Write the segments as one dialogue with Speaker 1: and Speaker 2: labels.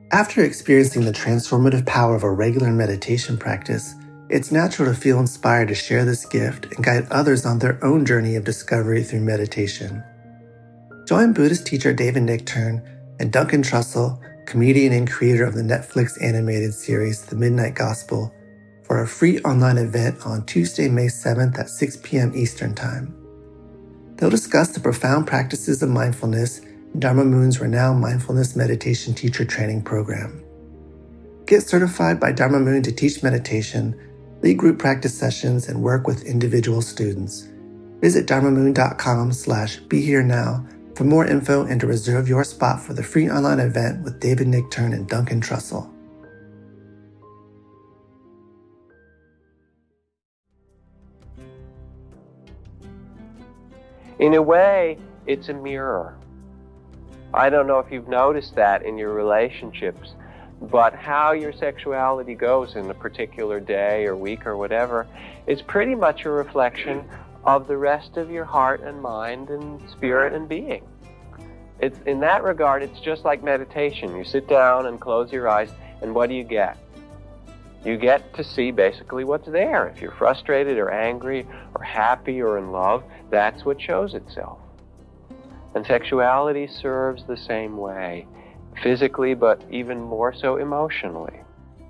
Speaker 1: After experiencing the transformative power of a regular meditation practice, it's natural to feel inspired to share this gift and guide others on their own journey of discovery through meditation. Join Buddhist teacher David Nichtern and Duncan Trussell, comedian and creator of the Netflix animated series The Midnight Gospel, for a free online event on Tuesday, May 7th at 6 p.m. Eastern Time. They'll discuss the profound practices of mindfulness in Dharma Moon's renowned mindfulness meditation teacher training program. Get certified by Dharma Moon to teach meditation, lead group practice sessions, and work with individual students. Visit dharmamoon.com/beherenow for more info and to reserve your spot for the free online event with David Nichtern and Duncan Trussell.
Speaker 2: In a way, it's a mirror. I don't know if you've noticed that in your relationships, but how your sexuality goes in a particular day or week or whatever is pretty much a reflection of the rest of your heart and mind and spirit and being. It's, in that regard, it's just like meditation. You sit down and close your eyes, and what do you get? You get to see basically what's there. If you're frustrated or angry or happy or in love, that's what shows itself. And sexuality serves the same way, physically, but even more so emotionally.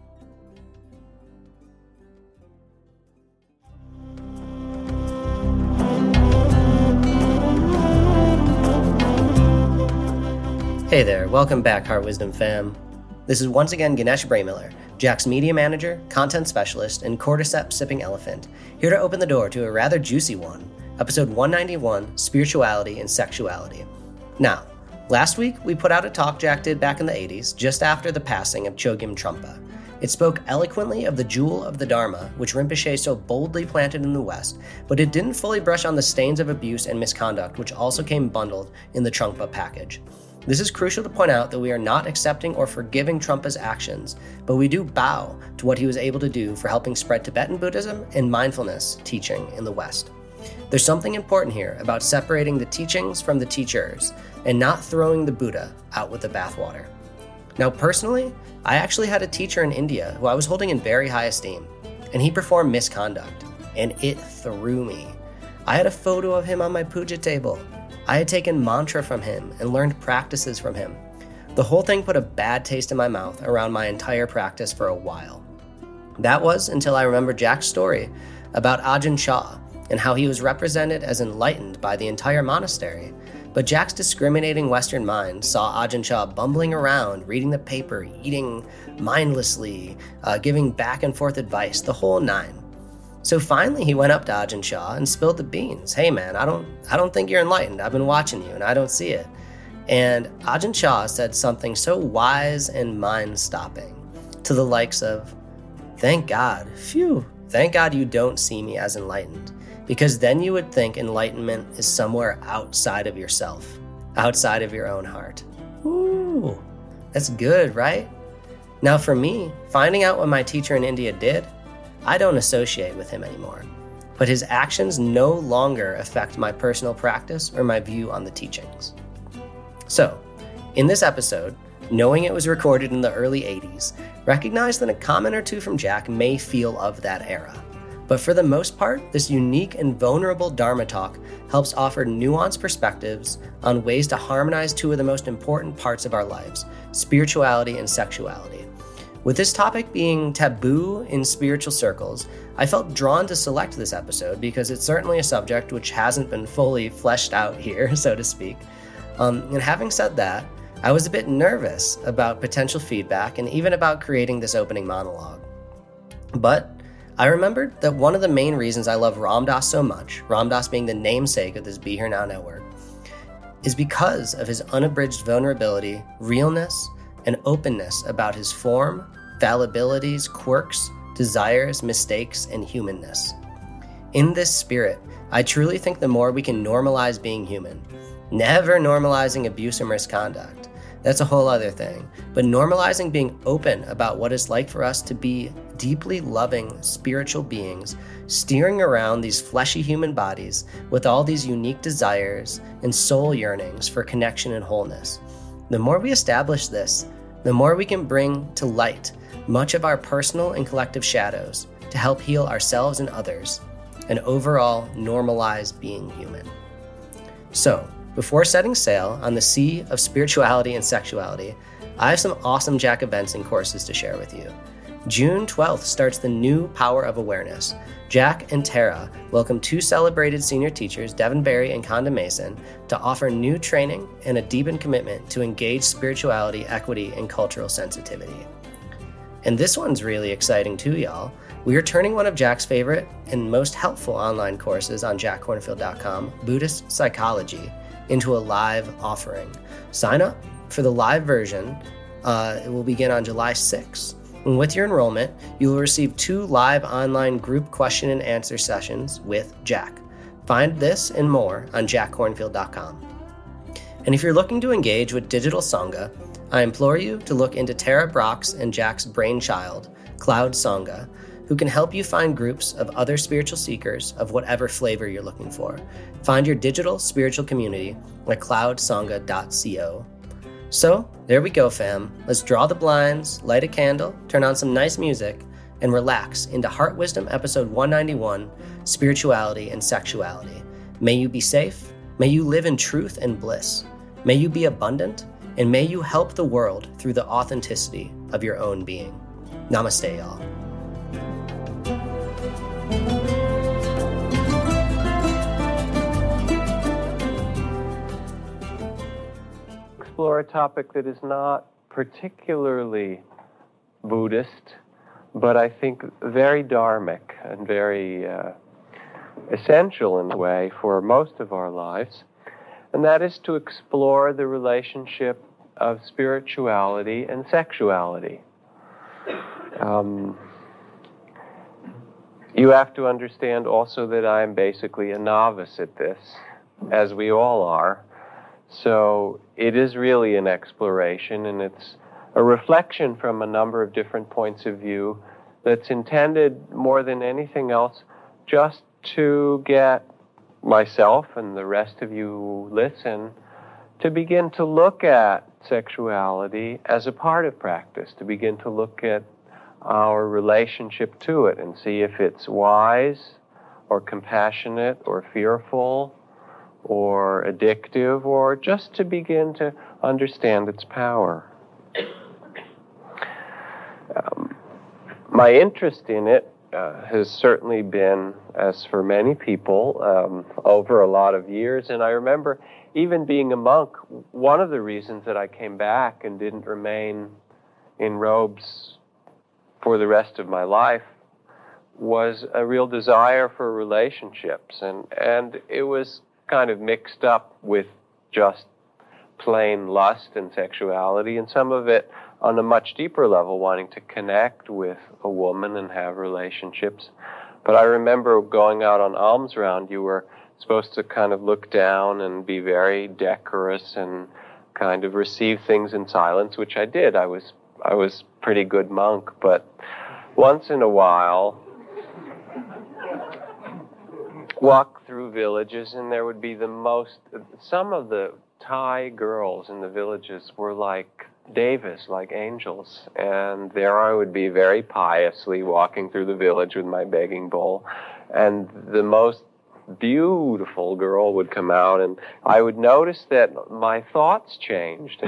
Speaker 3: Hey there, welcome back, Heart Wisdom fam. This is once again Ganesh Braymiller, Jack's media manager, content specialist, and cordyceps sipping elephant, here to open the door to a rather juicy one, episode 191, Spirituality and Sexuality. Now, last week we put out a talk Jack did back in the 80s, just after the passing of Chogyam Trungpa. It spoke eloquently of the jewel of the Dharma, which Rinpoche so boldly planted in the West, but it didn't fully brush on the stains of abuse and misconduct, which also came bundled in the Trungpa package. This is crucial to point out that we are not accepting or forgiving Trungpa's actions, but we do bow to what he was able to do for helping spread Tibetan Buddhism and mindfulness teaching in the West. There's something important here about separating the teachings from the teachers and not throwing the Buddha out with the bathwater. Now, personally, I actually had a teacher in India who I was holding in very high esteem, and he performed misconduct, and it threw me. I had a photo of him on my puja table. I had taken mantra from him and learned practices from him. The whole thing put a bad taste in my mouth around my entire practice for a while. That was until I remembered Jack's story about Ajahn Chah and how he was represented as enlightened by the entire monastery. But Jack's discriminating Western mind saw Ajahn Chah bumbling around, reading the paper, eating mindlessly, giving back and forth advice, the whole nine. So finally he went up to Ajahn Chah and spilled the beans. Hey man, I don't think you're enlightened. I've been watching you and I don't see it. And Ajahn Chah said something so wise and mind-stopping to the likes of, thank God you don't see me as enlightened, because then you would think enlightenment is somewhere outside of yourself, outside of your own heart. Ooh, that's good, right? Now for me, finding out what my teacher in India did, I don't associate with him anymore, but his actions no longer affect my personal practice or my view on the teachings. So, in this episode, knowing it was recorded in the early 80s, recognize that a comment or two from Jack may feel of that era. But for the most part, this unique and vulnerable Dharma talk helps offer nuanced perspectives on ways to harmonize two of the most important parts of our lives, spirituality and sexuality. With this topic being taboo in spiritual circles, I felt drawn to select this episode because it's certainly a subject which hasn't been fully fleshed out here, so to speak. And having said that, I was a bit nervous about potential feedback and even about creating this opening monologue. But I remembered that one of the main reasons I love Ram Dass so much, Ram Dass being the namesake of this Be Here Now network, is because of his unabridged vulnerability, realness, and openness about his form, fallibilities, quirks, desires, mistakes, and humanness. In this spirit, I truly think the more we can normalize being human, never normalizing abuse or misconduct, that's a whole other thing, but normalizing being open about what it's like for us to be deeply loving spiritual beings, steering around these fleshy human bodies with all these unique desires and soul yearnings for connection and wholeness. The more we establish this, the more we can bring to light much of our personal and collective shadows to help heal ourselves and others, and overall normalize being human. So, before setting sail on the sea of spirituality and sexuality, I have some awesome Jack events and courses to share with you. June 12th starts the new Power of Awareness. Jack and Tara welcome two celebrated senior teachers, Devin Barry and Conda Mason, to offer new training and a deepened commitment to engage spirituality, equity, and cultural sensitivity. And this one's really exciting too, y'all. We are turning one of Jack's favorite and most helpful online courses on jackkornfield.com, Buddhist Psychology, into a live offering. Sign up for the live version. It will begin on July 6th. And with your enrollment, you will receive 2 live online group question and answer sessions with Jack. Find this and more on jackkornfield.com. And if you're looking to engage with digital Sangha, I implore you to look into Tara Brock's and Jack's brainchild, Cloud Sangha, who can help you find groups of other spiritual seekers of whatever flavor you're looking for. Find your digital spiritual community at cloudsangha.co. So, there we go, fam. Let's draw the blinds, light a candle, turn on some nice music, and relax into Heart Wisdom episode 191, Spirituality and Sexuality. May you be safe, may you live in truth and bliss, may you be abundant, and may you help the world through the authenticity of your own being. Namaste, y'all.
Speaker 2: Explore a topic that is not particularly Buddhist, but I think very dharmic and very essential in a way for most of our lives, and that is to explore the relationship of spirituality and sexuality. You have to understand also that I am basically a novice at this, as we all are. So it is really an exploration, and it's a reflection from a number of different points of view that's intended more than anything else just to get myself and the rest of you who listen to begin to look at sexuality as a part of practice, to begin to look at our relationship to it and see if it's wise or compassionate or fearful or addictive, or just to begin to understand its power. My interest in it has certainly been, as for many people, over a lot of years. And I remember even being a monk, one of the reasons that I came back and didn't remain in robes for the rest of my life was a real desire for relationships. And it was kind of mixed up with just plain lust and sexuality, and some of it on a much deeper level, wanting to connect with a woman and have relationships. But I remember going out on alms round, you were supposed to kind of look down and be very decorous and kind of receive things in silence, which I did. I was pretty good monk, but once in a while walk through villages, and there would be some of the Thai girls in the villages were like devas, like angels, and there I would be very piously walking through the village with my begging bowl, and the most beautiful girl would come out, and I would notice that my thoughts changed.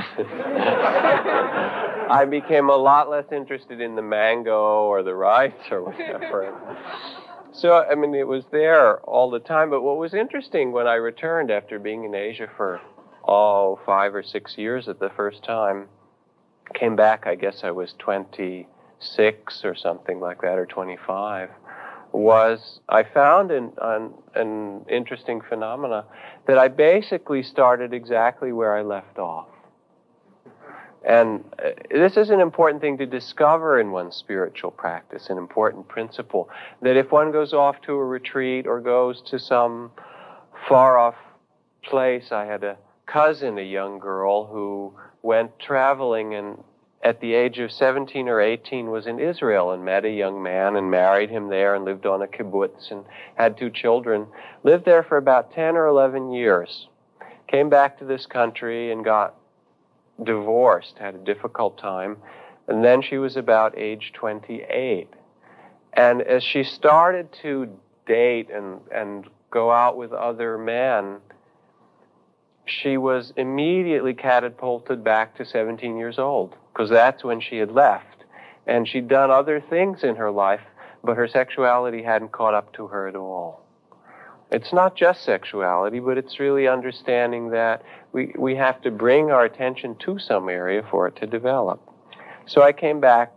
Speaker 2: I became a lot less interested in the mango or the rice or whatever. So, I mean, it was there all the time. But what was interesting when I returned after being in Asia for, 5 or 6 years at the first time, came back, I guess I was 26 or something like that, or 25, was I found an interesting phenomena that I basically started exactly where I left off. And this is an important thing to discover in one's spiritual practice, an important principle, that if one goes off to a retreat or goes to some far-off place, I had a cousin, a young girl, who went traveling and at the age of 17 or 18 was in Israel and met a young man and married him there and lived on a kibbutz and had 2 children, lived there for about 10 or 11 years, came back to this country and got divorced, had a difficult time, and then she was about age 28. And as she started to date and go out with other men, she was immediately catapulted back to 17 years old, because that's when she had left. And she'd done other things in her life, but her sexuality hadn't caught up to her at all. It's not just sexuality, but it's really understanding that we have to bring our attention to some area for it to develop. So I came back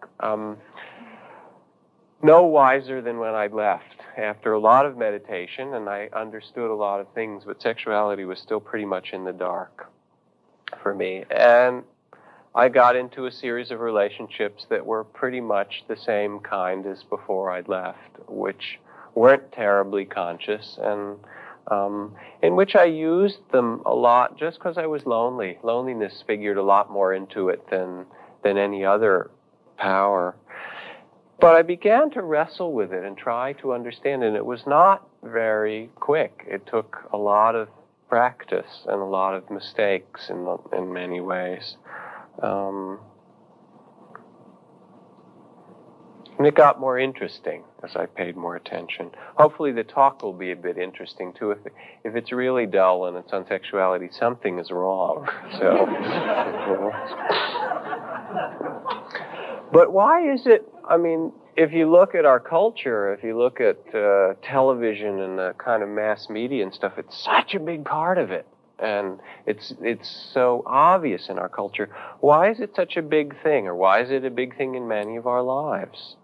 Speaker 2: no wiser than when I left, after a lot of meditation, and I understood a lot of things, but sexuality was still pretty much in the dark for me. And I got into a series of relationships that were pretty much the same kind as before I'd left, which weren't terribly conscious, and in which I used them a lot just because I was lonely. Loneliness figured a lot more into it than any other power. But I began to wrestle with it and try to understand it, and it was not very quick. It took a lot of practice and a lot of mistakes in many ways. And it got more interesting as I paid more attention. Hopefully the talk will be a bit interesting too. If it's really dull and it's on sexuality, something is wrong. So, but why is it, I mean, if you look at our culture, if you look at television and the kind of mass media and stuff, it's such a big part of it. And it's so obvious in our culture. Why is it such a big thing? Or why is it a big thing in many of our lives?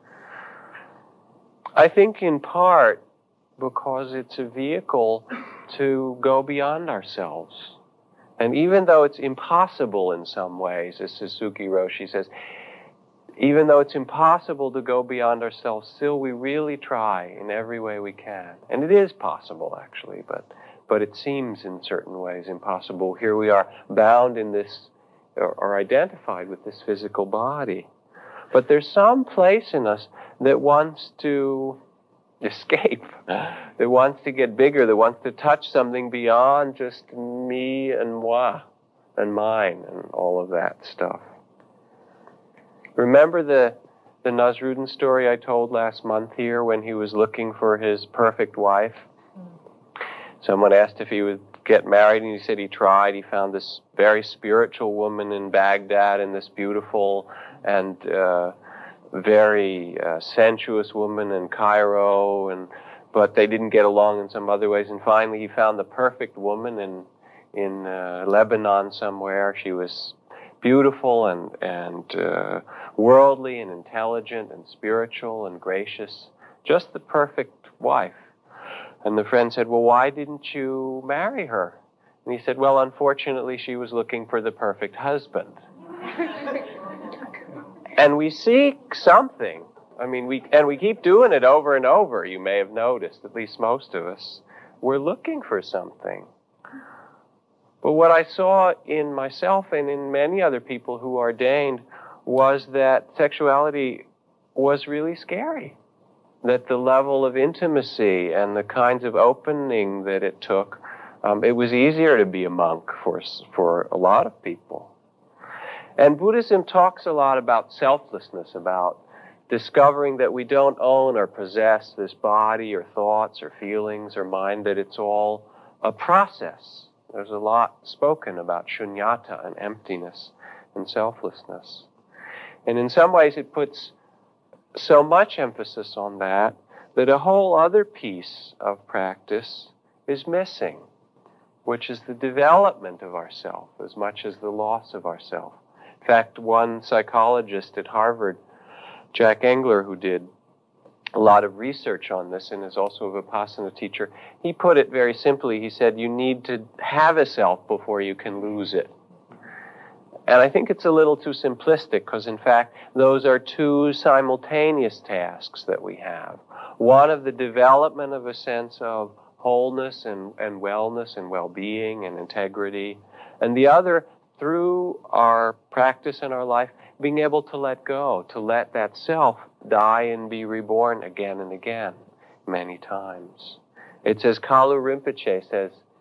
Speaker 2: I think in part because it's a vehicle to go beyond ourselves. And even though it's impossible in some ways, as Suzuki Roshi says, even though it's impossible to go beyond ourselves, still we really try in every way we can. And it is possible, actually, but it seems in certain ways impossible. Here we are bound in this, or identified with this physical body. But there's some place in us that wants to escape, that wants to get bigger, that wants to touch something beyond just me and moi and mine and all of that stuff. Remember the Nasruddin story I told last month here when he was looking for his perfect wife? Someone asked if he would get married, and he said he tried. He found this very spiritual woman in Baghdad and this beautiful and very sensuous woman in Cairo, but they didn't get along in some other ways. And finally, he found the perfect woman in Lebanon somewhere. She was beautiful and worldly and intelligent and spiritual and gracious, just the perfect wife. And the friend said, well, why didn't you marry her? And he said, well, unfortunately, she was looking for the perfect husband. And we seek something. I mean, we keep doing it over and over, you may have noticed, at least most of us. We're looking for something. But what I saw in myself and in many other people who ordained was that sexuality was really scary. That the level of intimacy and the kinds of opening that it took, it was easier to be a monk for a lot of people. And Buddhism talks a lot about selflessness, about discovering that we don't own or possess this body or thoughts or feelings or mind, that it's all a process. There's a lot spoken about shunyata and emptiness and selflessness. And in some ways it puts so much emphasis on that a whole other piece of practice is missing, which is the development of ourself as much as the loss of ourself. In fact, one psychologist at Harvard, Jack Engler, who did a lot of research on this and is also a Vipassana teacher, he put it very simply. He said, you need to have a self before you can lose it. And I think it's a little too simplistic because, in fact, those are two simultaneous tasks that we have. One of the development of a sense of wholeness and wellness and well-being and integrity, and the other, through our practice in our life, being able to let go, to let that self die and be reborn again and again, many times. It's as Kalu Rinpoche says,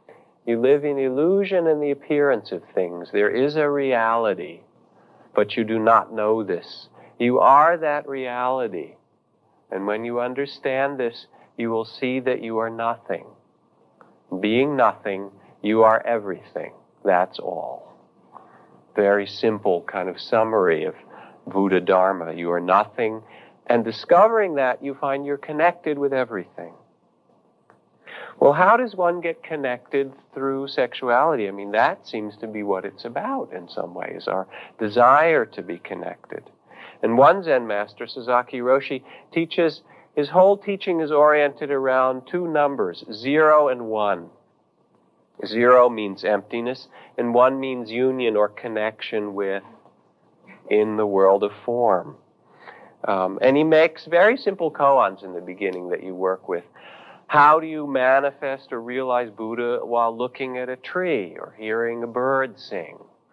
Speaker 2: You live in illusion and the appearance of things. There is a reality, but you do not know this. You are that reality. And when you understand this, you will see that you are nothing. Being nothing, you are everything. That's all. Very simple kind of summary of Buddha Dharma. You are nothing. And discovering that, you find you're connected with everything. Well, how does one get connected through sexuality? I mean, that seems to be what it's about in some ways, our desire to be connected. And one Zen master, Sasaki Roshi, teaches, his whole teaching is oriented around two numbers, 0 and 1. 0 means emptiness, and 1 means union or connection with in the world of form. And he makes very simple koans in the beginning that you work with. How do you manifest or realize Buddha while looking at a tree or hearing a bird sing?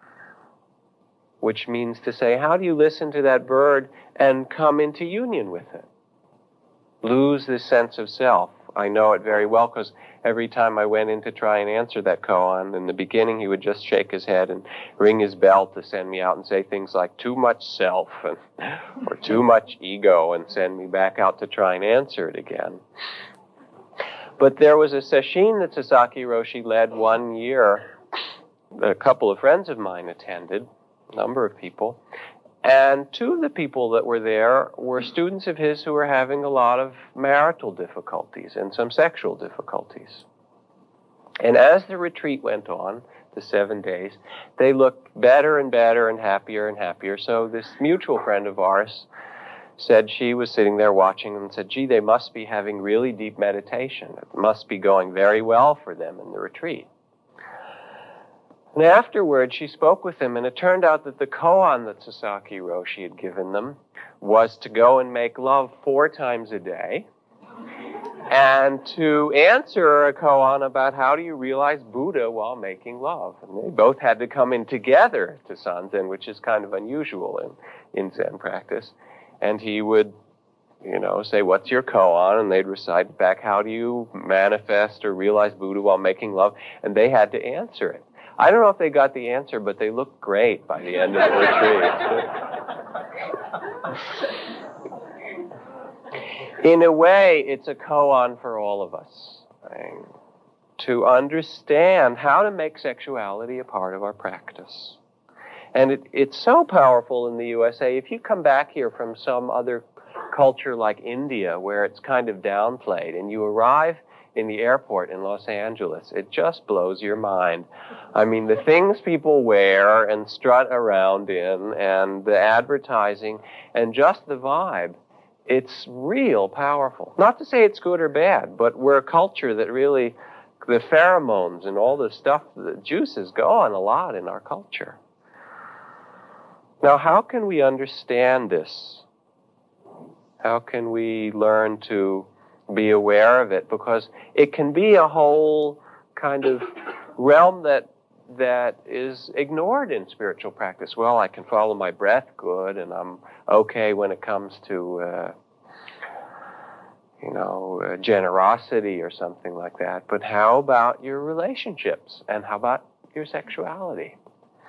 Speaker 2: Which means to say, how do you listen to that bird and come into union with it? Lose this sense of self. I know it very well because every time I went in to try and answer that koan, in the beginning he would just shake his head and ring his bell to send me out and say things like too much self or too much ego and send me back out to try and answer it again. But there was a sesshin that Sasaki Roshi led one year. A couple of friends of mine attended, a number of people. And two of the people that were there were students of his who were having a lot of marital difficulties and some sexual difficulties. And as the retreat went on, the 7 days, they looked better and better and happier and happier. So this mutual friend of ours said she was sitting there watching and said, gee, they must be having really deep meditation. It must be going very well for them in the retreat. And afterwards, she spoke with them, and it turned out that the koan that Sasaki Roshi had given them was to go and make love 4 times a day, and to answer a koan about how do you realize Buddha while making love. And they both had to come in together to Sanzen, which is kind of unusual in Zen practice. And he would, say, what's your koan? And they'd recite back, how do you manifest or realize Buddha while making love? And they had to answer it. I don't know if they got the answer, but they looked great by the end of the retreat. In a way, it's a koan for all of us, right? To understand how to make sexuality a part of our practice. And it's so powerful in the USA. If you come back here from some other culture like India, where it's kind of downplayed, and you arrive in the airport in Los Angeles, it just blows your mind. I mean, the things people wear and strut around in, and the advertising, and just the vibe, it's real powerful. Not to say it's good or bad, but we're a culture that really, the pheromones and all the stuff, the juices go on a lot in our culture. Now, how can we understand this? How can we learn to be aware of it? Because it can be a whole kind of realm that is ignored in spiritual practice. Well, I can follow my breath good, and I'm okay when it comes to, generosity or something like that. But how about your relationships? And how about your sexuality?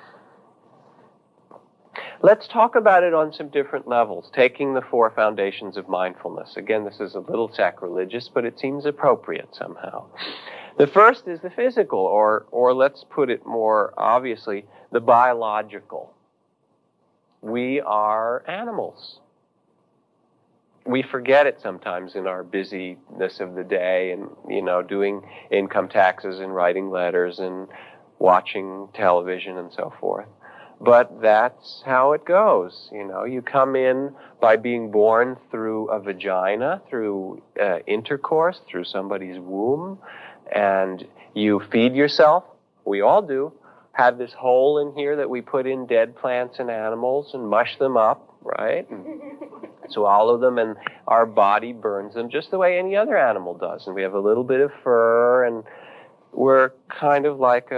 Speaker 2: Let's talk about it on some different levels, taking the 4 foundations of mindfulness. Again, this is a little sacrilegious, but it seems appropriate somehow. The first is the physical, or let's put it more obviously, the biological. We are animals. We forget it sometimes in our busyness of the day and, doing income taxes and writing letters and watching television and so forth. But that's how it goes. You come in by being born through a vagina, through intercourse, through somebody's womb, and you feed yourself. We all do. Have this hole in here that we put in dead plants and animals and mush them up, right? And swallow them, and our body burns them just the way any other animal does. And we have a little bit of fur, and we're kind of like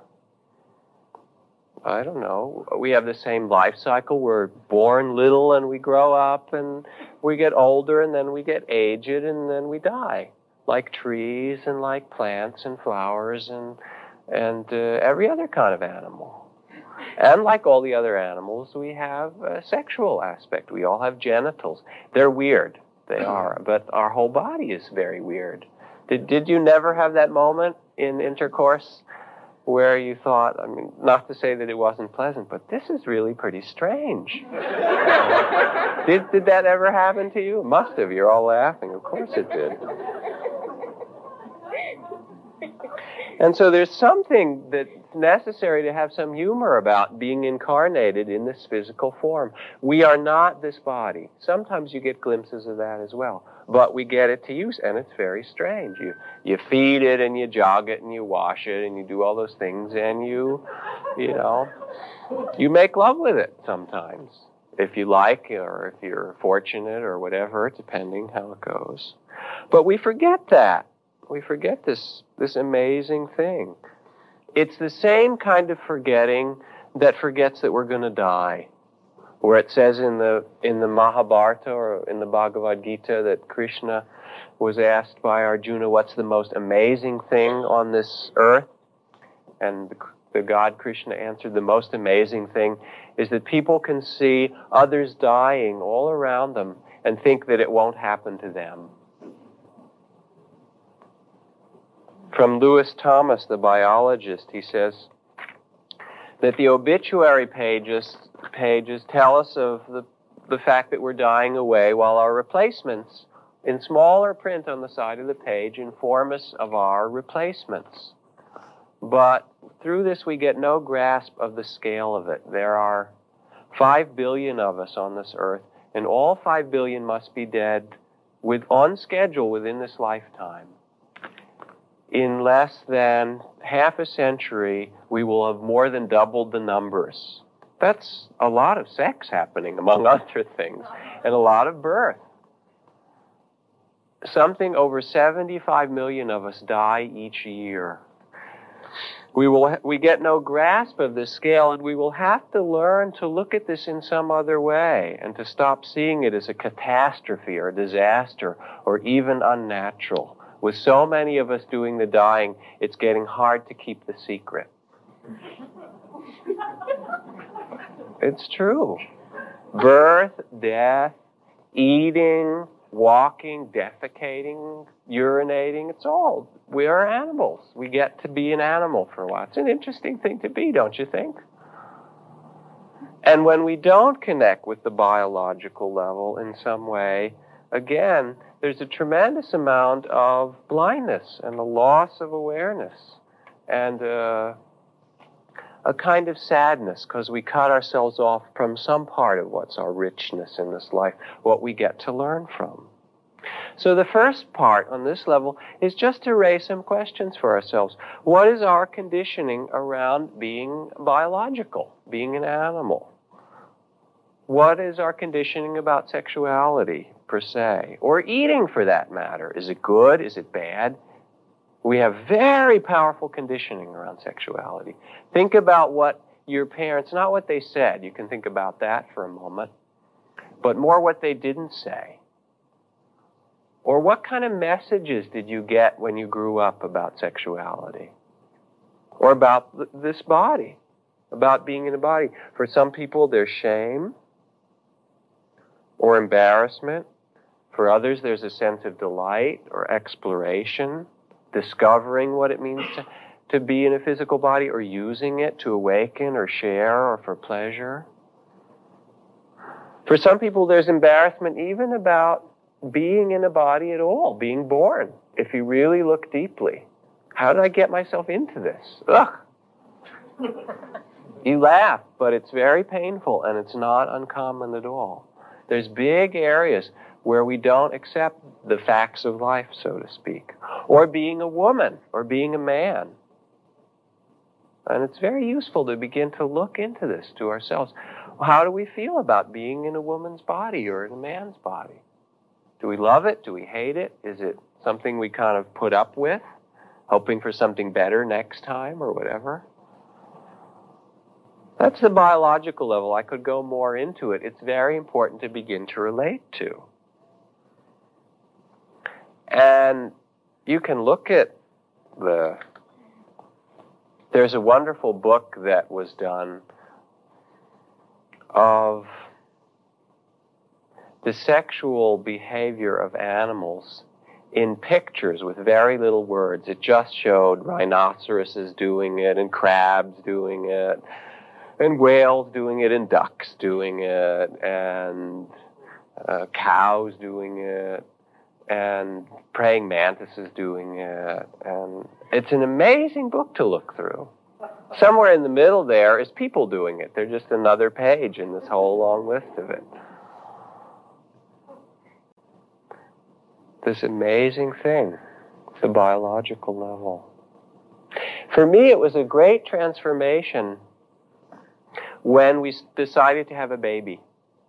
Speaker 2: we have the same life cycle. We're born little and we grow up and we get older and then we get aged and then we die. Like trees and like plants and flowers and and every other kind of animal. And like all the other animals, we have a sexual aspect. We all have genitals. They're weird. They are. But our whole body is very weird. Did you never have that moment in intercourse where you thought, I mean, not to say that it wasn't pleasant, but this is really pretty strange? Did that ever happen to you? It must have. You're all laughing. Of course it did. And so there's something that's necessary to have some humor about being incarnated in this physical form. We are not this body. Sometimes you get glimpses of that as well. But we get it to use, and it's very strange. You feed it, and you jog it, and you wash it, and you do all those things, and you make love with it sometimes, if you like, or if you're fortunate, or whatever, depending how it goes. But we forget that. We forget this amazing thing. It's the same kind of forgetting that forgets that we're going to die. Where it says in the Mahabharata or in the Bhagavad Gita that Krishna was asked by Arjuna, what's the most amazing thing on this earth? And the God Krishna answered, the most amazing thing is that people can see others dying all around them and think that it won't happen to them. From Lewis Thomas, the biologist, he says that the obituary pages tell us of the fact that we're dying away, while our replacements, in smaller print on the side of the page, inform us of our replacements. But through this, we get no grasp of the scale of it. There are 5 billion of us on this earth, and all 5 billion must be dead on schedule within this lifetime. In less than half a century, we will have more than doubled the numbers. That's a lot of sex happening, among other things, and a lot of birth. Something over 75 million of us die each year. We get no grasp of this scale, and we will have to learn to look at this in some other way and to stop seeing it as a catastrophe or a disaster or even unnatural. With so many of us doing the dying, it's getting hard to keep the secret. It's true. Birth, death, eating, walking, defecating, urinating, we are animals. We get to be an animal for a while. It's an interesting thing to be, don't you think? And when we don't connect with the biological level in some way, again, there's a tremendous amount of blindness and a loss of awareness and a kind of sadness because we cut ourselves off from some part of what's our richness in this life, what we get to learn from. So the first part on this level is just to raise some questions for ourselves. What is our conditioning around being biological, being an animal? What is our conditioning about sexuality, per se, or eating for that matter? Is it good? Is it bad? We have very powerful conditioning around sexuality. Think about what your parents, not what they said, you can think about that for a moment, but more what they didn't say. Or what kind of messages did you get when you grew up about sexuality? Or about this body, about being in a body? For some people, there's shame or embarrassment. For others, there's a sense of delight or exploration, discovering what it means to be in a physical body, or using it to awaken or share or for pleasure. For some people, there's embarrassment even about being in a body at all, being born, if you really look deeply. How did I get myself into this? Ugh! You laugh, but it's very painful, and it's not uncommon at all. There's big areas where we don't accept the facts of life, so to speak, or being a woman, or being a man. And it's very useful to begin to look into this to ourselves. How do we feel about being in a woman's body or in a man's body? Do we love it? Do we hate it? Is it something we kind of put up with, hoping for something better next time or whatever? That's the biological level. I could go more into it. It's very important to begin to relate to. And you can look at the There's a wonderful book that was done of the sexual behavior of animals in pictures with very little words. It just showed rhinoceroses doing it, and crabs doing it, and whales doing it, and ducks doing it, and cows doing it, and praying mantises doing it. And it's an amazing book to look through. Somewhere in the middle there is people doing it. They're just another page in this whole long list of it. This amazing thing, the biological level. For me, it was a great transformation when we decided to have a baby.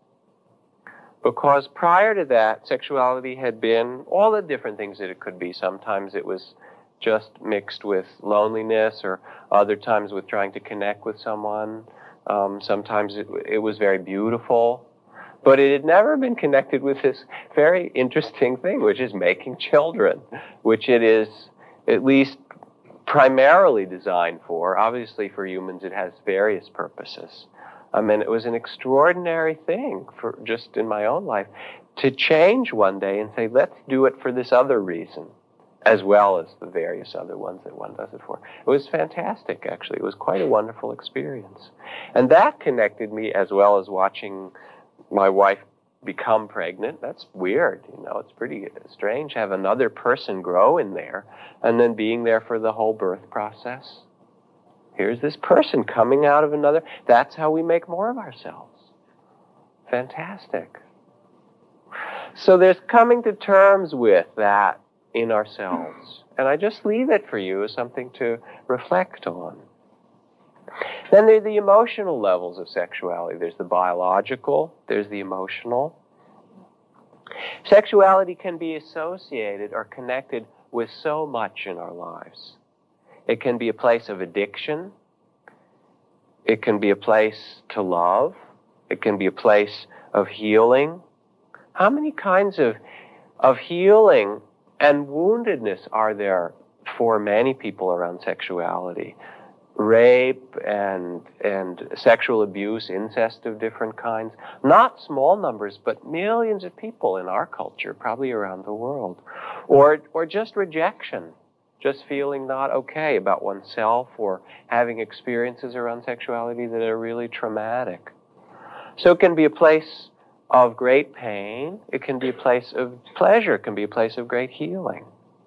Speaker 2: Because prior to that, sexuality had been all the different things that it could be. Sometimes it was just mixed with loneliness, or other times with trying to connect with someone. Sometimes it was very beautiful. But it had never been connected with this very interesting thing, which is making children, which it is at least primarily designed for. Obviously, for humans, it has various purposes. And it was an extraordinary thing, for just in my own life, to change one day and say, let's do it for this other reason, as well as the various other ones that one does it for. It was fantastic, actually. It was quite a wonderful experience. And that connected me, as well as watching my wife become pregnant. That's weird, it's pretty strange to have another person grow in there, and then being there for the whole birth process. Here's this person coming out of another. That's how we make more of ourselves. Fantastic. So there's coming to terms with that in ourselves. And I just leave it for you as something to reflect on. Then there are the emotional levels of sexuality. There's the biological, there's the emotional. Sexuality can be associated or connected with so much in our lives. It can be a place of addiction. It can be a place to love. It can be a place of healing. How many kinds of healing and woundedness are there for many people around sexuality? Rape and sexual abuse, incest of different kinds. Not small numbers, but millions of people in our culture, probably around the world. Or just rejection, just feeling not okay about oneself, or having experiences around sexuality that are really traumatic. So it can be a place of great pain. It can be a place of pleasure. It can be a place of great healing.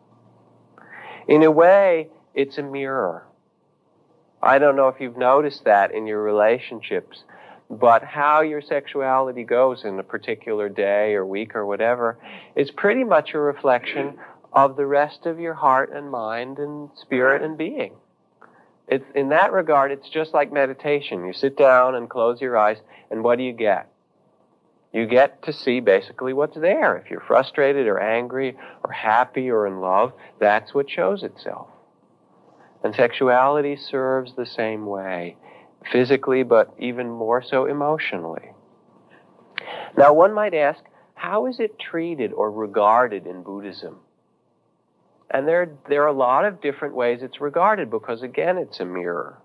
Speaker 2: In a way, it's a mirror. I don't know if you've noticed that in your relationships, but how your sexuality goes in a particular day or week or whatever is pretty much a reflection of the rest of your heart and mind and spirit and being. It's, in that regard, it's just like meditation. You sit down and close your eyes, and what do you get? You get to see basically what's there. If you're frustrated or angry or happy or in love, that's what shows itself. And sexuality serves the same way, physically, but even more so emotionally. Now, one might ask, how is it treated or regarded in Buddhism? And there are a lot of different ways it's regarded, because, again, it's a mirror.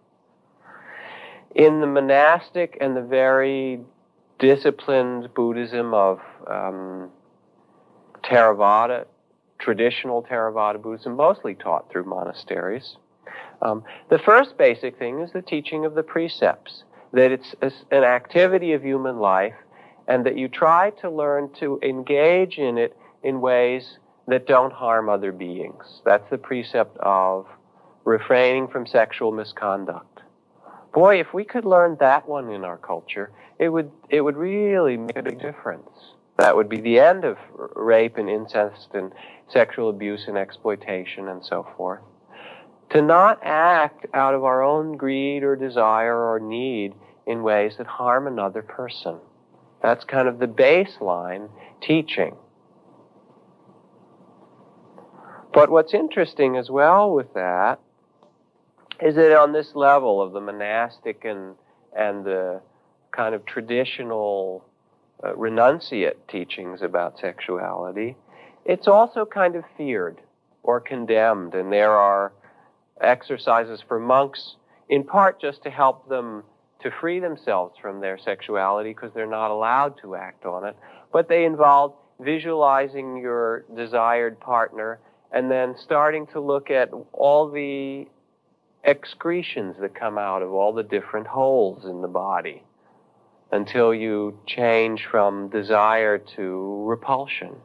Speaker 2: In the monastic and the very disciplined Buddhism of Theravada, traditional Theravada Buddhism, mostly taught through monasteries, the first basic thing is the teaching of the precepts, that it's an activity of human life, and that you try to learn to engage in it in ways that don't harm other beings. That's the precept of refraining from sexual misconduct. Boy, if we could learn that one in our culture, it would really make a big difference. That would be the end of rape and incest and sexual abuse and exploitation and so forth. To not act out of our own greed or desire or need in ways that harm another person. That's kind of the baseline teaching. But what's interesting as well with that is that on this level of the monastic and the kind of traditional renunciate teachings about sexuality, it's also kind of feared or condemned, and there are exercises for monks in part just to help them to free themselves from their sexuality because they're not allowed to act on it. But they involve visualizing your desired partner and then starting to look at all the excretions that come out of all the different holes in the body until you change from desire to repulsion.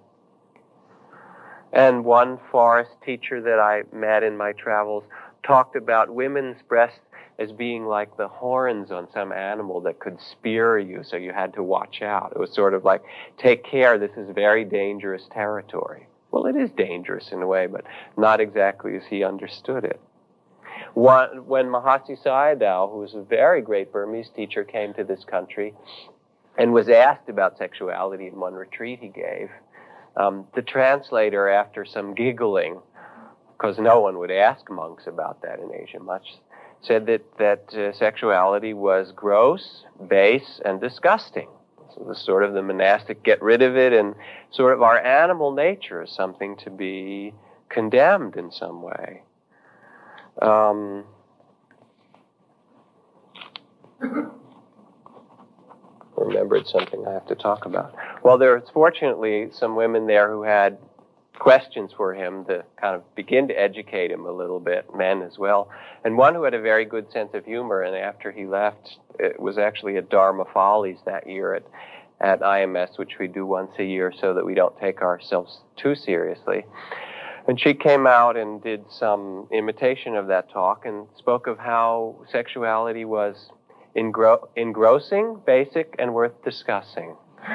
Speaker 2: And one forest teacher that I met in my travels talked about women's breasts as being like the horns on some animal that could spear you, so you had to watch out. It was sort of like, take care, this is very dangerous territory. Well, it is dangerous in a way, but not exactly as he understood it. When Mahasi Sayadaw, who was a very great Burmese teacher, came to this country and was asked about sexuality in one retreat he gave, the translator, after some giggling, because no one would ask monks about that in Asia much, said that sexuality was gross, base, and disgusting. So the sort of the monastic get rid of it, and sort of our animal nature is something to be condemned in some way. Remembered something I have to talk about. Well, there was fortunately some women there who had questions for him to kind of begin to educate him a little bit, men as well. And one who had a very good sense of humor, and after he left, it was actually at Dharma Follies that year at IMS, which we do once a year so that we don't take ourselves too seriously. And she came out and did some imitation of that talk and spoke of how sexuality was engrossing, basic, and worth discussing.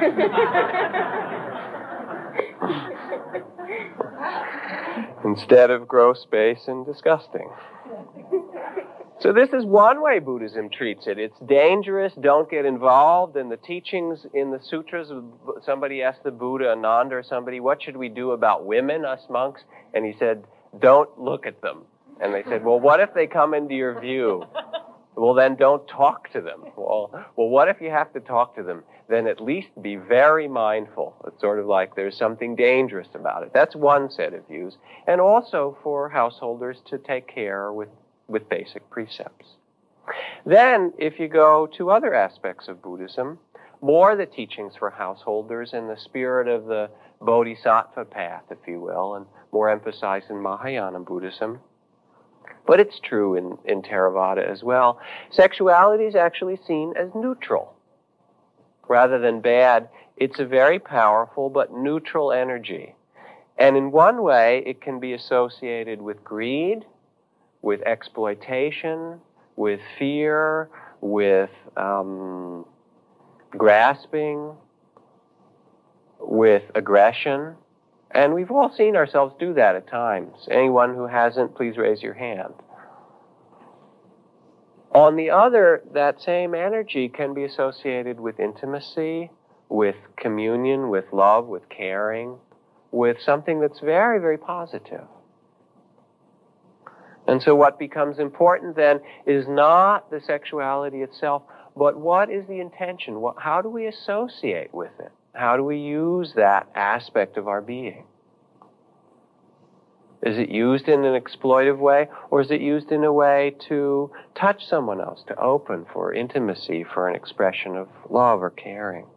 Speaker 2: Instead of gross, base, and disgusting. So this is one way Buddhism treats it. It's dangerous, don't get involved. And the teachings in the sutras, somebody asked the Buddha, Ananda or somebody, what should we do about women, us monks? And he said, don't look at them. And they said, well, what if they come into your view? Well, then don't talk to them. Well, what if you have to talk to them? Then at least be very mindful. It's sort of like there's something dangerous about it. That's one set of views. And also for householders to take care with basic precepts. Then, if you go to other aspects of Buddhism, more the teachings for householders in the spirit of the Bodhisattva path, if you will, and more emphasized in Mahayana Buddhism. But it's true in Theravada as well. Sexuality is actually seen as neutral. Rather than bad, it's a very powerful but neutral energy. And in one way, it can be associated with greed, with exploitation, with fear, with grasping, with aggression. And we've all seen ourselves do that at times. Anyone who hasn't, please raise your hand. On the other, that same energy can be associated with intimacy, with communion, with love, with caring, with something that's very, very positive. And so what becomes important then is not the sexuality itself, but what is the intention? How do we associate with it? How do we use that aspect of our being? Is it used in an exploitive way, or is it used in a way to touch someone else, to open for intimacy, for an expression of love or caring?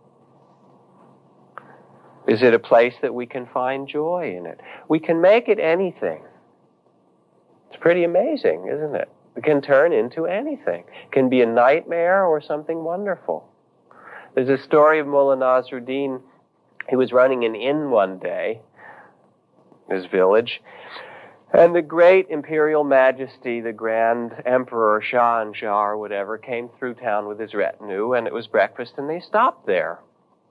Speaker 2: Is it a place that we can find joy in it? We can make it anything. It's pretty amazing, isn't it? It can turn into anything. It can be a nightmare or something wonderful. There's a story of Mullah Nasruddin. He was running an inn one day, his village, and the great imperial majesty, the grand emperor, Shah and Shah or whatever, came through town with his retinue, and it was breakfast, and they stopped there.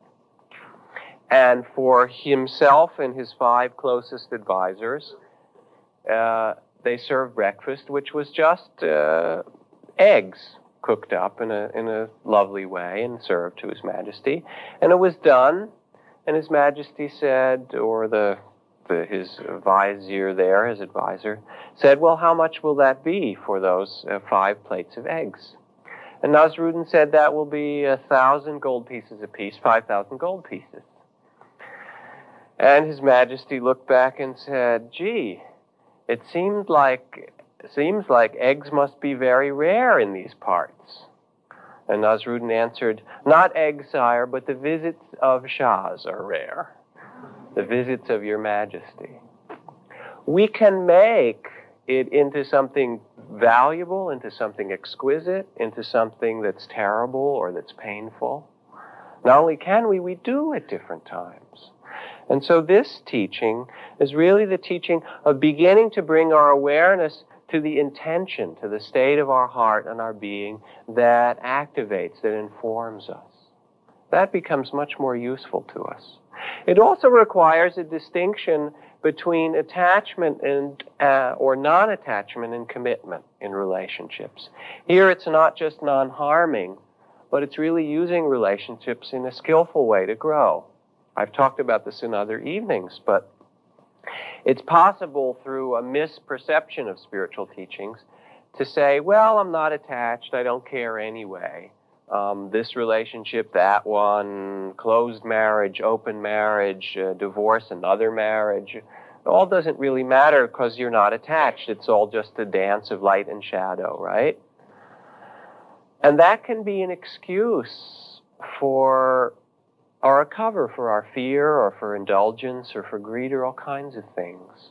Speaker 2: And for himself and his 5 closest advisors, they served breakfast, which was just eggs cooked up in a lovely way and served to His Majesty. And it was done, and His Majesty said, or his vizier there, his advisor, said, well, how much will that be for those 5 plates of eggs? And Nasruddin said, that will be 1,000 gold pieces apiece, 5,000 gold pieces. And His Majesty looked back and said, gee, it seemed like it seems like eggs must be very rare in these parts. And Nasruddin answered, not eggs, sire, but the visits of Shahs are rare. The visits of your majesty. We can make it into something valuable, into something exquisite, into something that's terrible or that's painful. Not only can we do at different times. And so this teaching is really the teaching of beginning to bring our awareness to the intention, to the state of our heart and our being that activates, that informs us. That becomes much more useful to us. It also requires a distinction between attachment and or non-attachment and commitment in relationships. Here it's not just non-harming, but it's really using relationships in a skillful way to grow. I've talked about this in other evenings, but it's possible through a misperception of spiritual teachings to say, well, I'm not attached, I don't care anyway. This relationship, that one, closed marriage, open marriage, divorce, another marriage, it all doesn't really matter because you're not attached. It's all just a dance of light and shadow, right? And that can be an excuse for, or a cover for our fear or for indulgence or for greed or all kinds of things.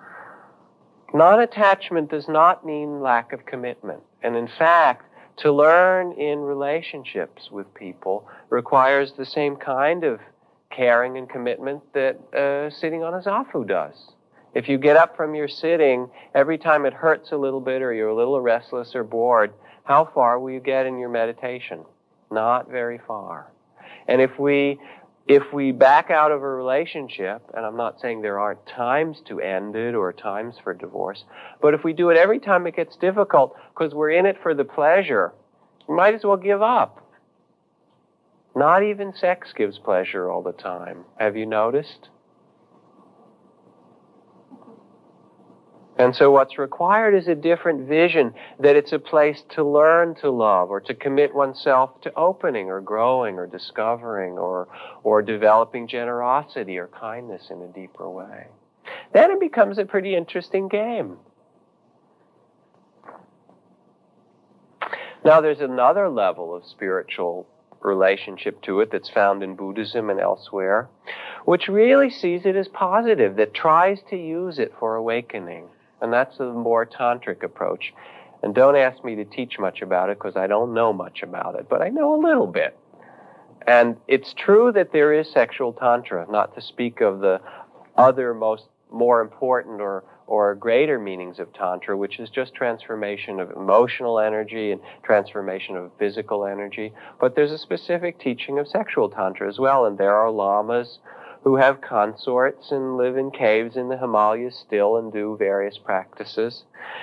Speaker 2: Non-attachment does not mean lack of commitment. And in fact, to learn in relationships with people requires the same kind of caring and commitment that sitting on a zafu does. If you get up from your sitting, every time it hurts a little bit or you're a little restless or bored, how far will you get in your meditation? Not very far. And if we back out of a relationship, and I'm not saying there aren't times to end it or times for divorce, but if we do it every time it gets difficult because we're in it for the pleasure, we might as well give up. Not even sex gives pleasure all the time. Have you noticed? And so what's required is a different vision, that it's a place to learn to love or to commit oneself to opening or growing or discovering or developing generosity or kindness in a deeper way. Then it becomes a pretty interesting game. Now there's another level of spiritual relationship to it that's found in Buddhism and elsewhere, which really sees it as positive, that tries to use it for awakening. And that's the more tantric approach. And don't ask me to teach much about it because I don't know much about it, but I know a little bit. And it's true that there is sexual tantra, not to speak of the other more important or greater meanings of tantra, which is just transformation of emotional energy and transformation of physical energy. But there's a specific teaching of sexual tantra as well, and there are lamas who have consorts and live in caves in the Himalayas still and do various practices.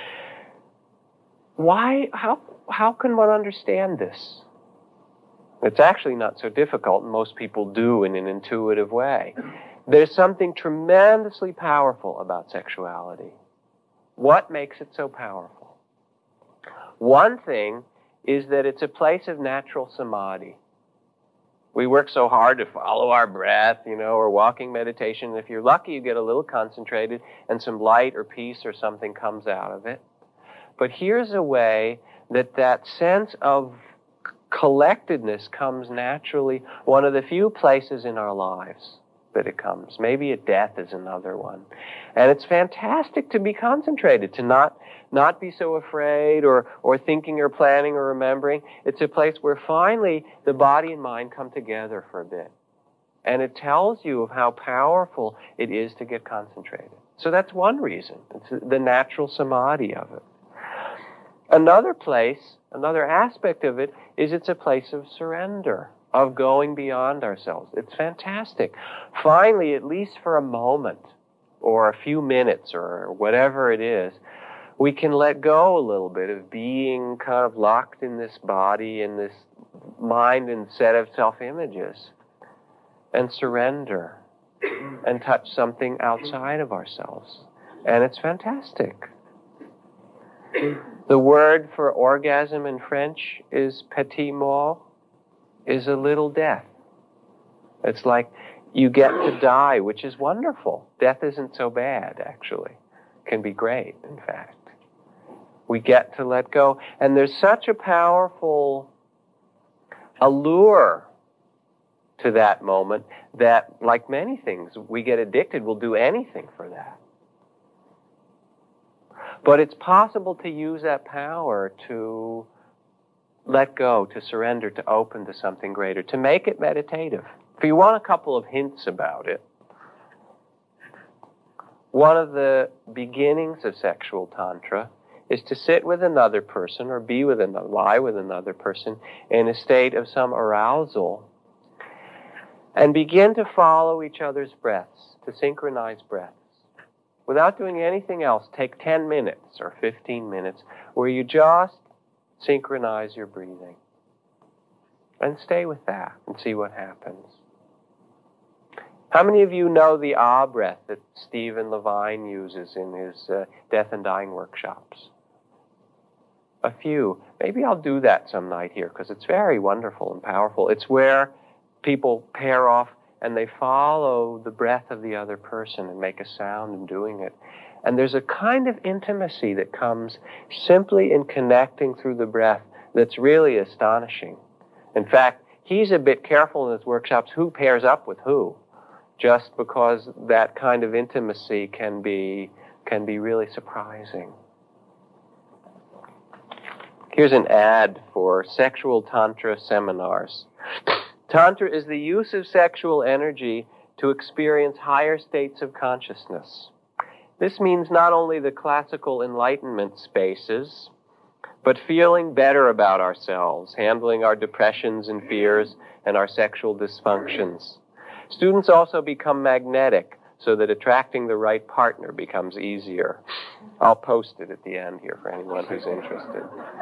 Speaker 2: Why? How can one understand this? It's actually not so difficult, and most people do in an intuitive way. There's something tremendously powerful about sexuality. What makes it so powerful? One thing is that it's a place of natural samadhi. We work so hard to follow our breath, or walking meditation. If you're lucky, you get a little concentrated and some light or peace or something comes out of it. But here's a way that sense of collectedness comes naturally, one of the few places in our lives that it comes. Maybe at death is another one. And it's fantastic to be concentrated, to not be so afraid or thinking or planning or remembering. It's a place where finally the body and mind come together for a bit. And it tells you of how powerful it is to get concentrated. So that's one reason. It's the natural samadhi of it. Another place, another aspect of it, is it's a place of surrender, of going beyond ourselves. It's fantastic. Finally, at least for a moment, or a few minutes, or whatever it is, we can let go a little bit of being kind of locked in this body, in this mind and set of self-images, and surrender, and touch something outside of ourselves. And it's fantastic. The word for orgasm in French is petit mort, is a little death. It's like you get to die, which is wonderful. Death isn't so bad, actually. It can be great, in fact. We get to let go. And there's such a powerful allure to that moment that, like many things, we get addicted. We'll do anything for that. But it's possible to use that power to let go, to surrender, to open to something greater, to make it meditative. If you want a couple of hints about it, one of the beginnings of sexual tantra is to sit with another person or lie with another person in a state of some arousal and begin to follow each other's breaths, to synchronize breaths. Without doing anything else, take 10 minutes or 15 minutes where you just synchronize your breathing. And stay with that and see what happens. How many of you know the ah breath that Stephen Levine uses in his death and dying workshops? A few. Maybe I'll do that some night here because it's very wonderful and powerful. It's where people pair off and they follow the breath of the other person and make a sound in doing it. And there's a kind of intimacy that comes simply in connecting through the breath that's really astonishing. In fact, he's a bit careful in his workshops who pairs up with who, just because that kind of intimacy can be really surprising. Here's an ad for sexual tantra seminars. Tantra is the use of sexual energy to experience higher states of consciousness. This means not only the classical enlightenment spaces, but feeling better about ourselves, handling our depressions and fears and our sexual dysfunctions. Students also become magnetic so that attracting the right partner becomes easier. I'll post it at the end here for anyone who's interested.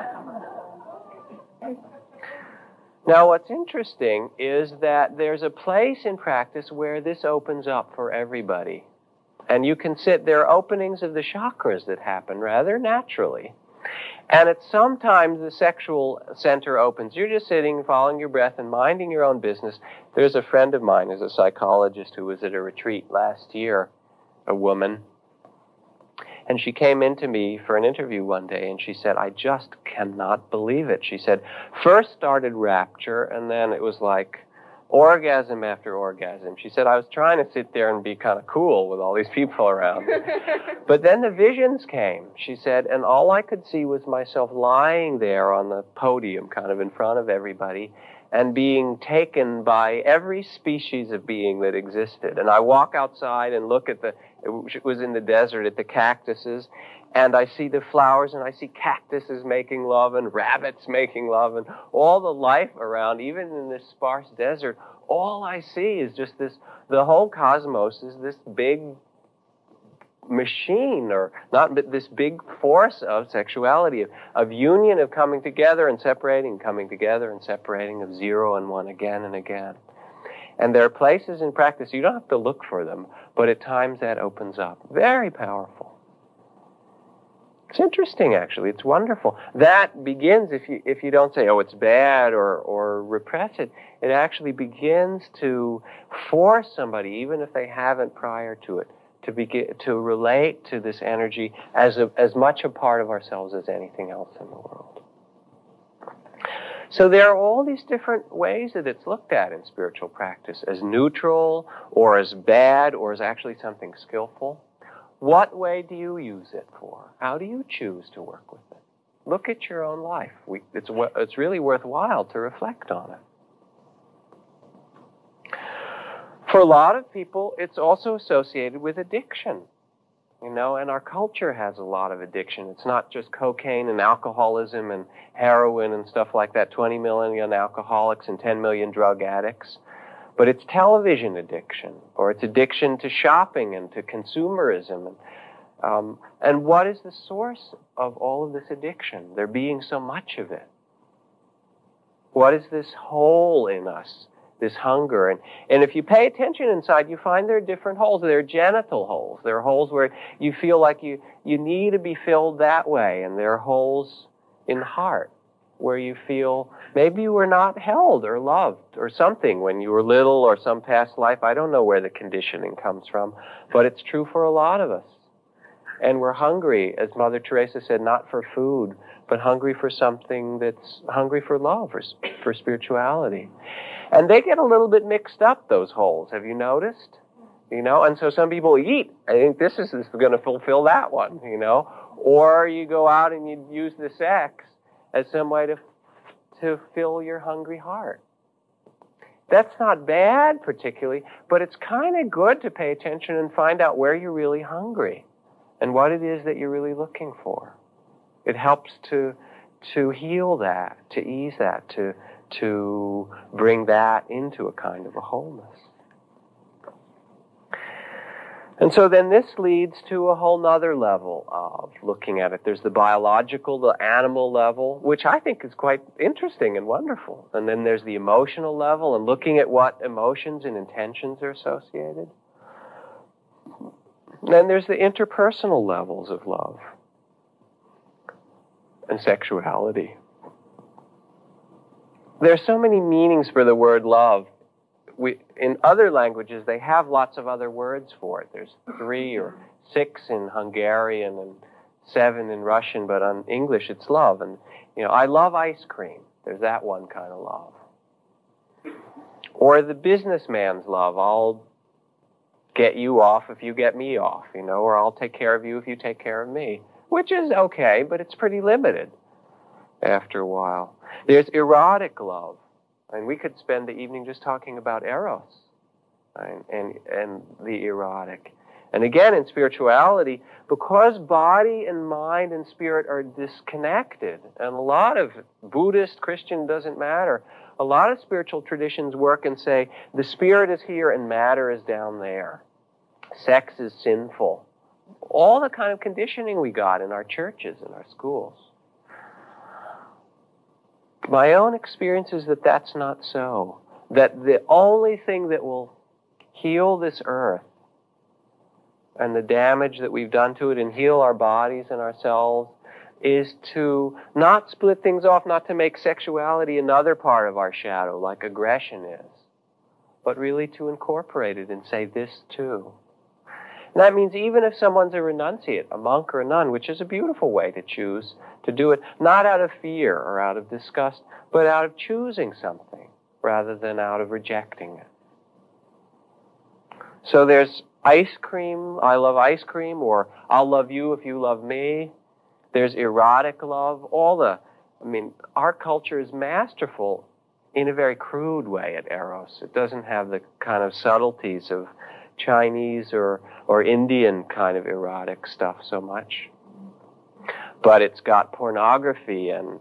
Speaker 2: Now, what's interesting is that there's a place in practice where this opens up for everybody. And you can there are openings of the chakras that happen rather naturally. And sometimes the sexual center opens. You're just sitting, following your breath, and minding your own business. There's a friend of mine who's a psychologist who was at a retreat last year, a woman. And she came into me for an interview one day, and she said, I just cannot believe it. She said, first started rapture, and then it was like orgasm after orgasm. She said, I was trying to sit there and be kind of cool with all these people around. But then the visions came, she said, and all I could see was myself lying there on the podium, kind of in front of everybody, and being taken by every species of being that existed. And I walk outside and look at it was in the desert, at the cactuses, and I see the flowers, and I see cactuses making love, and rabbits making love, and all the life around, even in this sparse desert, all I see is just the whole cosmos is this big machine, or not, but this big force of sexuality, of union, of coming together and separating, coming together and separating, of zero and one again and again. And there are places in practice, you don't have to look for them, but at times that opens up. Very powerful. It's interesting, actually. It's wonderful. That begins, if you don't say, oh, it's bad, or repress it, it actually begins to force somebody, even if they haven't prior to it, to relate to this energy as much a part of ourselves as anything else in the world. So there are all these different ways that it's looked at in spiritual practice, as neutral, or as bad, or as actually something skillful. What way do you use it for? How do you choose to work with it? Look at your own life. It's really worthwhile to reflect on it. For a lot of people, it's also associated with addiction. And our culture has a lot of addiction. It's not just cocaine and alcoholism and heroin and stuff like that, 20 million alcoholics and 10 million drug addicts. But it's television addiction, or it's addiction to shopping and to consumerism. And what is the source of all of this addiction? There being so much of it. What is this hole in us? This hunger. And if you pay attention inside, you find there are different holes. There are genital holes. There are holes where you feel like you need to be filled that way. And there are holes in the heart where you feel maybe you were not held or loved or something when you were little, or some past life. I don't know where the conditioning comes from, but it's true for a lot of us. And we're hungry, as Mother Teresa said, not for food, but hungry for something that's hungry for love, for spirituality. And they get a little bit mixed up, those holes. Have you noticed? And so some people eat. I think this is going to fulfill that one, Or you go out and you use the sex as some way to fill your hungry heart. That's not bad particularly, but it's kind of good to pay attention and find out where you're really hungry and what it is that you're really looking for. It helps to heal that, to ease that, to bring that into a kind of a wholeness. And so then this leads to a whole nother level of looking at it. There's the biological, the animal level, which I think is quite interesting and wonderful. And then there's the emotional level and looking at what emotions and intentions are associated. Then there's the interpersonal levels of love and sexuality. There are so many meanings for the word love. In other languages, they have lots of other words for it. There's 3 or 6 in Hungarian and 7 in Russian, but on English it's love. And, I love ice cream. There's that one kind of love. Or the businessman's love. I'll get you off if you get me off, or I'll take care of you if you take care of me. Which is okay, but it's pretty limited after a while. There's erotic love. And we could spend the evening just talking about eros and the erotic. And again, in spirituality, because body and mind and spirit are disconnected, and a lot of Buddhist, Christian, doesn't matter, a lot of spiritual traditions work and say, the spirit is here and matter is down there. Sex is sinful. All the kind of conditioning we got in our churches and our schools. My own experience is that that's not so. That the only thing that will heal this earth and the damage that we've done to it and heal our bodies and ourselves is to not split things off, not to make sexuality another part of our shadow like aggression is, but really to incorporate it and say this too. And that means even if someone's a renunciate, a monk or a nun, which is a beautiful way to choose to do it, not out of fear or out of disgust, but out of choosing something rather than out of rejecting it. So there's ice cream, I love ice cream, or I'll love you if you love me. There's erotic love, our culture is masterful in a very crude way at eros. It doesn't have the kind of subtleties of Chinese or Indian kind of erotic stuff so much. But it's got pornography and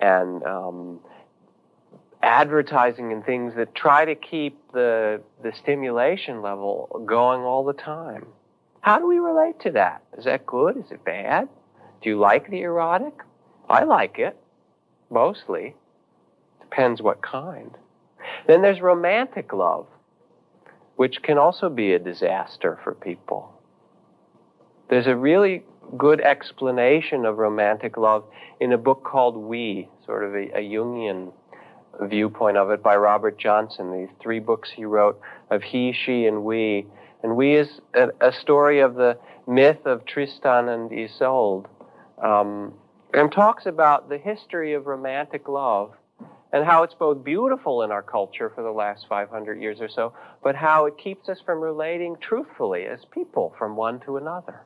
Speaker 2: advertising and things that try to keep the stimulation level going all the time. How do we relate to that? Is that good? Is it bad? Do you like the erotic? I like it, mostly. Depends what kind. Then there's romantic love, which can also be a disaster for people. There's a really good explanation of romantic love in a book called We, sort of a Jungian viewpoint of it by Robert Johnson. These 3 books he wrote of he, she, and we. And We is a story of the myth of Tristan and Isolde, and talks about the history of romantic love and how it's both beautiful in our culture for the last 500 years or so, but how it keeps us from relating truthfully as people from one to another.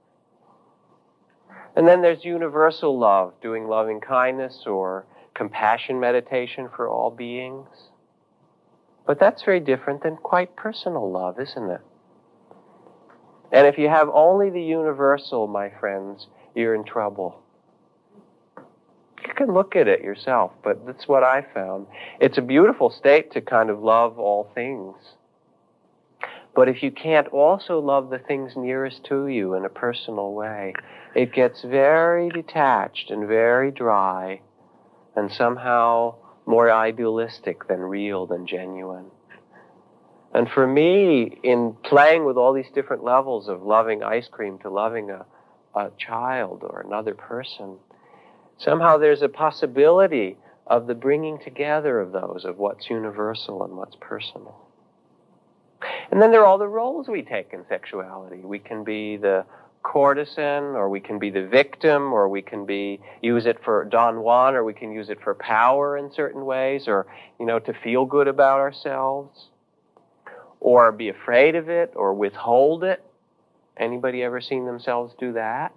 Speaker 2: And then there's universal love, doing loving kindness or compassion meditation for all beings. But that's very different than quite personal love, isn't it? And if you have only the universal, my friends, you're in trouble. You can look at it yourself, but that's what I found. It's a beautiful state to kind of love all things. But if you can't also love the things nearest to you in a personal way, it gets very detached and very dry and somehow more idealistic than real, than genuine. And for me, in playing with all these different levels of loving ice cream to loving a child or another person, somehow there's a possibility of the bringing together of those, of what's universal and what's personal. And then there are all the roles we take in sexuality. We can be the courtesan, or we can be the victim, or we can use it for Don Juan, or we can use it for power in certain ways, or, to feel good about ourselves, or be afraid of it, or withhold it. Anybody ever seen themselves do that?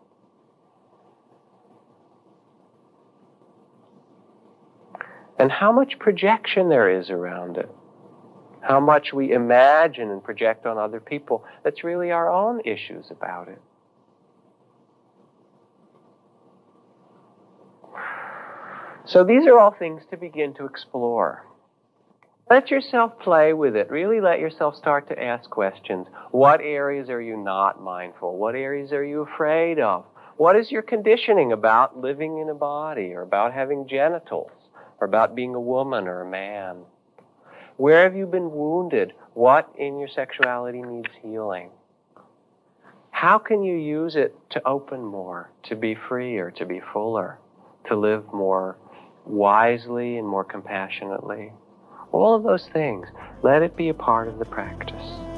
Speaker 2: And how much projection there is around it. How much we imagine and project on other people. That's really our own issues about it. So these are all things to begin to explore. Let yourself play with it. Really let yourself start to ask questions. What areas are you not mindful? What areas are you afraid of? What is your conditioning about living in a body, or about having genitals, or about being a woman or a man? Where have you been wounded? What in your sexuality needs healing? How can you use it to open more, to be freer, to be fuller, to live more wisely and more compassionately? All of those things, let it be a part of the practice.